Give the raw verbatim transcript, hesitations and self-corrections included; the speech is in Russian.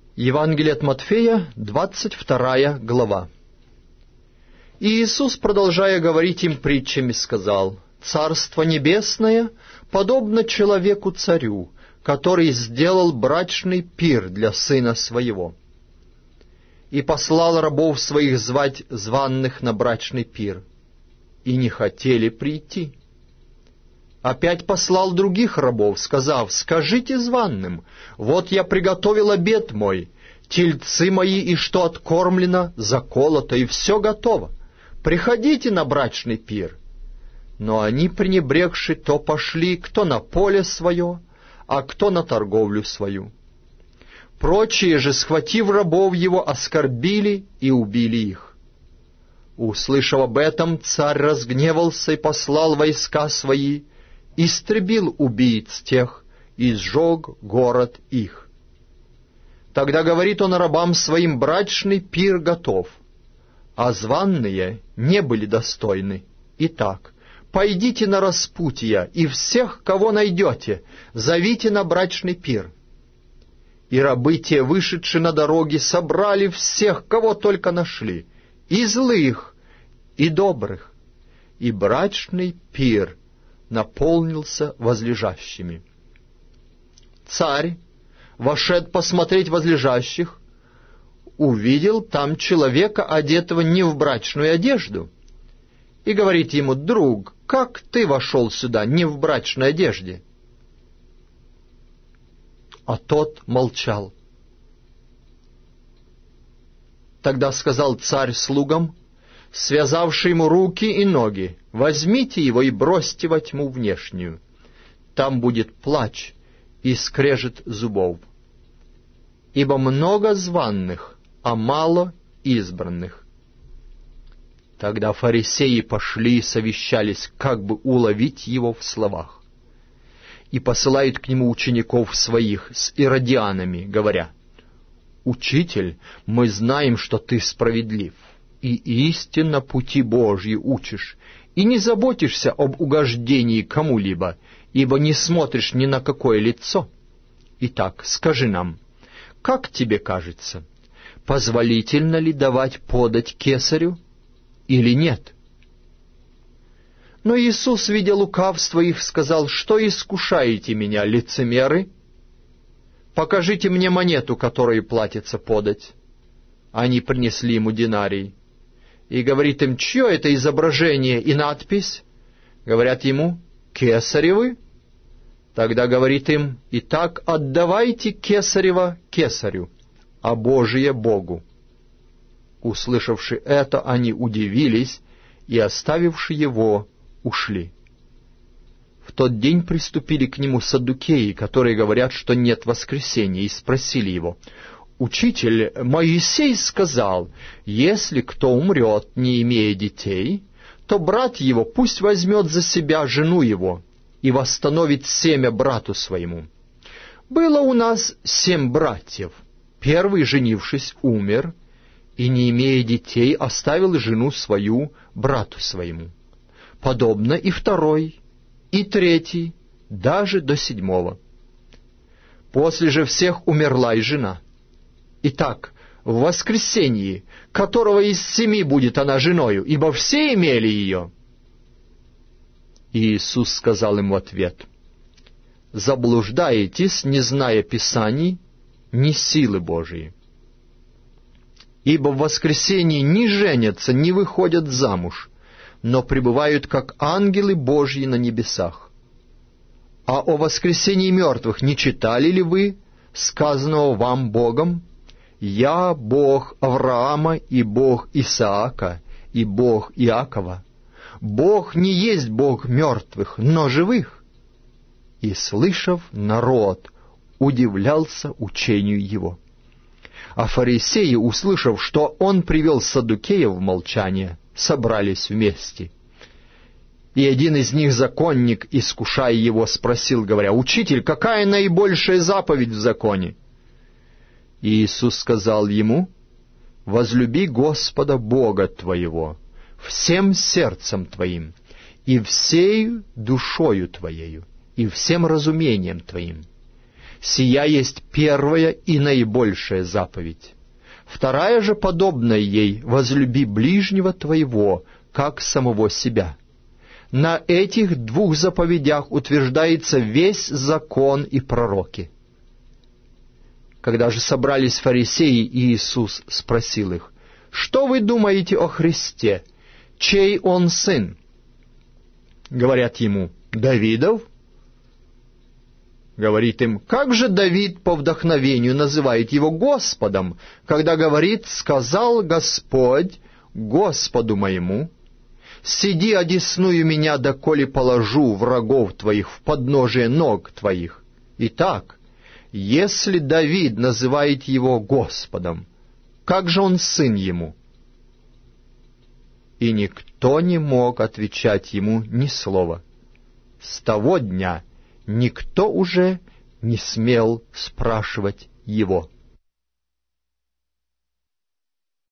Евангелие от Матфея, двадцать вторая глава. И Иисус, продолжая говорить им притчами, сказал: «Царство небесное подобно человеку-царю, который сделал брачный пир для сына своего, и послал рабов своих звать званных на брачный пир, и не хотели прийти. Опять послал других рабов, сказав: скажите званным, вот я приготовил обед мой, тельцы мои и что откормлено, заколото, и все готово. Приходите на брачный пир. Но они, пренебрегши, то пошли кто на поле свое, а кто на торговлю свою. Прочие же, схватив рабов его, оскорбили и убили их. Услышав об этом, царь разгневался и послал войска свои, истребил убийц тех и сжег город их. Тогда говорит он рабам своим: брачный пир готов, а званные не были достойны. Итак, пойдите на распутья, и всех, кого найдете, зовите на брачный пир. И рабы те, вышедшие на дороги, собрали всех, кого только нашли, и злых, и добрых, и брачный пир наполнился возлежащими. Царь, вошед посмотреть возлежащих, увидел там человека, одетого не в брачную одежду, и говорит ему: «Друг, как ты вошел сюда не в брачной одежде?» А тот молчал. Тогда сказал царь слугам, связавши ему руки и ноги: возьмите его и бросьте во тьму внешнюю. Там будет плач и скрежет зубов. Ибо много званных, а мало избранных. Тогда фарисеи пошли и совещались, как бы уловить его в словах. И посылают к нему учеников своих с иродианами, говоря: «Учитель, мы знаем, что ты справедлив, и истинно пути Божьи учишь, и не заботишься об угождении кому-либо, ибо не смотришь ни на какое лицо. Итак, скажи нам, как тебе кажется, позволительно ли давать подать кесарю или нет?» Но Иисус, видя лукавство их, сказал: «Что искушаете меня, лицемеры? Покажите мне монету, которой платится подать». Они принесли ему динарий. И говорит им: «Чье это изображение и надпись?» Говорят ему: «Кесаревы». Тогда говорит им: «Итак, отдавайте кесарева кесарю, а Божие Богу». Услышавши это, они удивились и, оставивши его, ушли. В тот день приступили к нему саддукеи, которые говорят, что нет воскресения, и спросили его: «Учитель, Моисей сказал, если кто умрет, не имея детей, то брат его пусть возьмет за себя жену его и восстановит семя брату своему. Было у нас семь братьев. Первый, женившись, умер, и, не имея детей, оставил жену свою брату своему. Подобно и второй, и третий, даже до седьмого. После же всех умерла и жена. Итак, в воскресенье, которого из семи будет она женою, ибо все имели ее?» И Иисус сказал им в ответ: «Заблуждаетесь, не зная Писаний, ни силы Божией. Ибо в воскресенье не женятся, не выходят замуж, но пребывают, как ангелы Божьи на небесах. А о воскресении мертвых не читали ли вы, сказанного вам Богом: «Я Бог Авраама и Бог Исаака и Бог Иакова»? Бог не есть Бог мертвых, но живых». И, слышав, народ удивлялся учению его. А фарисеи, услышав, что он привел саддукеев в молчание, собрались вместе. И один из них, законник, искушая его, спросил, говоря: «Учитель, какая наибольшая заповедь в законе?» И Иисус сказал ему: «Возлюби Господа Бога твоего всем сердцем твоим, и всею душою твоею, и всем разумением твоим. Сия есть первая и наибольшая заповедь. Вторая же, подобная ей: возлюби ближнего твоего, как самого себя. На этих двух заповедях утверждается весь закон и пророки». Когда же собрались фарисеи, Иисус спросил их: «Что вы думаете о Христе? Чей он сын?» Говорят ему: «Давидов». Говорит им: «Как же Давид по вдохновению называет его Господом, когда говорит: сказал Господь Господу моему: сиди одесную меня, доколе положу врагов твоих в подножие ног твоих». Итак, если Давид называет его Господом, как же он сын ему? И никто не мог отвечать ему ни слова. С того дня никто уже не смел спрашивать его.